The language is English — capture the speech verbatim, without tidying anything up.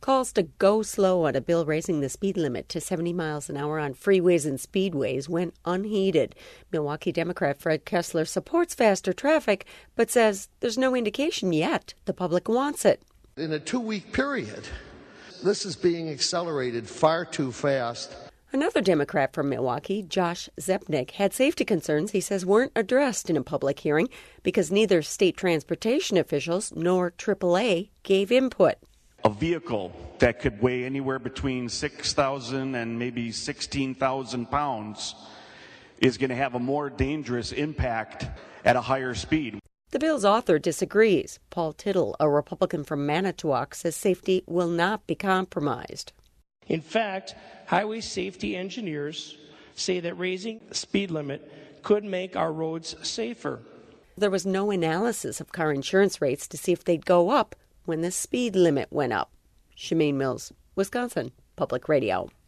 Calls to go slow on a bill raising the speed limit to seventy miles an hour on freeways and speedways went unheeded. Milwaukee Democrat Fred Kessler supports faster traffic, but says there's no indication yet the public wants it. In a two-week period, this is being accelerated far too fast. Another Democrat from Milwaukee, Josh Zepnick, had safety concerns he says weren't addressed in a public hearing because neither state transportation officials nor triple A gave input. A vehicle that could weigh anywhere between six thousand and maybe sixteen thousand pounds is going to have a more dangerous impact at a higher speed. The bill's author disagrees. Paul Tittle, a Republican from Manitowoc, says safety will not be compromised. In fact, highway safety engineers say that raising the speed limit could make our roads safer. There was no analysis of car insurance rates to see if they'd go up when the speed limit went up. Shameen Mills, Wisconsin Public Radio.